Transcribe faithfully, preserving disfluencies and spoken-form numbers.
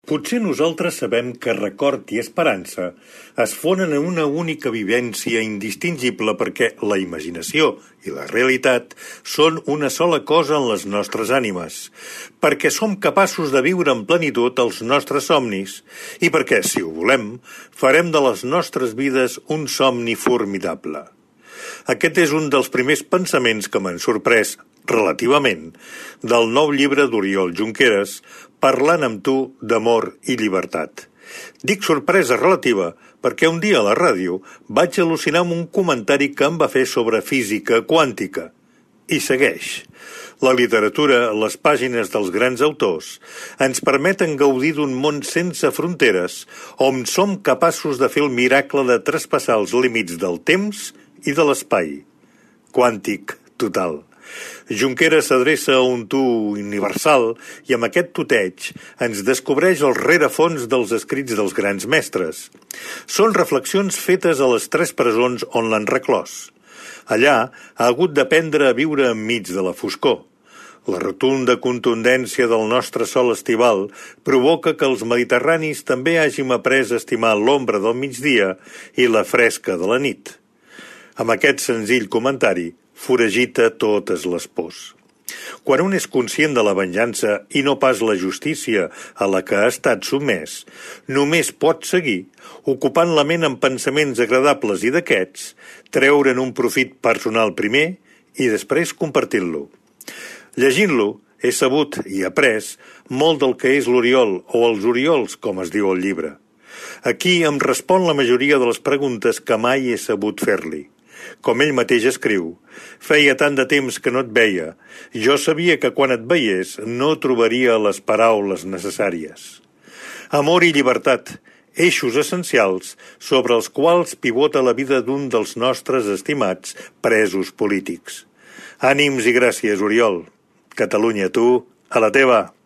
Potser nosaltres sabem que record i esperança es fonen en una única vivència indistingible perquè la imaginació i la realitat són una sola cosa en les nostres ànimes, perquè som capaços de viure en plenitud els nostres somnis i perquè, si ho volem, farem de les nostres vides un somni formidable. Aquest és un dels primers pensaments que m'han sorprès, relativament, del nou llibre d'Oriol Junqueras, Parlant amb tu d'amor i llibertat. Dic sorpresa relativa perquè un dia a la ràdio vaig al·lucinar amb un comentari que em va fer sobre física quàntica. I segueix. La literatura, les pàgines dels grans autors, ens permeten gaudir d'un món sense fronteres, on som capaços de fer el miracle de traspassar els límits del temps i de l'espai. Quàntic total. Junqueras s'adreça a un tu universal i amb aquest tuteig ens descobreix el rerefons dels escrits dels grans mestres. Són reflexions fetes a les tres presons on l'han reclòs. Allà ha hagut d'aprendre a viure enmig de la foscor. La rotunda contundència del nostre sol estival provoca que els mediterranis també hàgim après a estimar l'ombra del migdia i la fresca de la nit. Amb aquest senzill comentari foragita totes les pors. Quan un és conscient de la venjança i no pas la justícia a la que ha estat sotmès, només pot seguir, ocupant la ment amb pensaments agradables i d'aquests, treure'n un profit personal primer i després compartir-lo. Llegint-lo, he sabut i après molt del que és l'Oriol o els Oriols, com es diu al llibre. Aquí em respon la majoria de les preguntes que mai he sabut fer-li. Com ell mateix escriu, feia tant de temps que no et veia. Jo sabia que quan et veiés no trobaria les paraules necessàries. Amor i llibertat, eixos essencials sobre els quals pivota la vida d'un dels nostres estimats presos polítics. Ànims i gràcies, Oriol. Catalunya, tu, a la teva.